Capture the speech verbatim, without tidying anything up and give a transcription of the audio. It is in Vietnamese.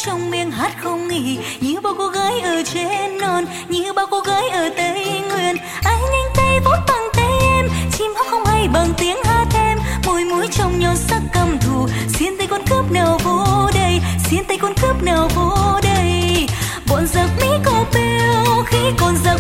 trong miệng hát không nghỉ, như bao cô gái ở trên non, như bao cô gái ở Tây Nguyên. Ai nhanh tay vuốt bằng tay em, chim hót không hay bằng tiếng hát em. Môi mũi trong nhon sắc căm thù, xiên tay con cướp nào vô đây, xiên tay con cướp nào vô đây. Bọn giặc Mỹ cô bêu khi còn giặc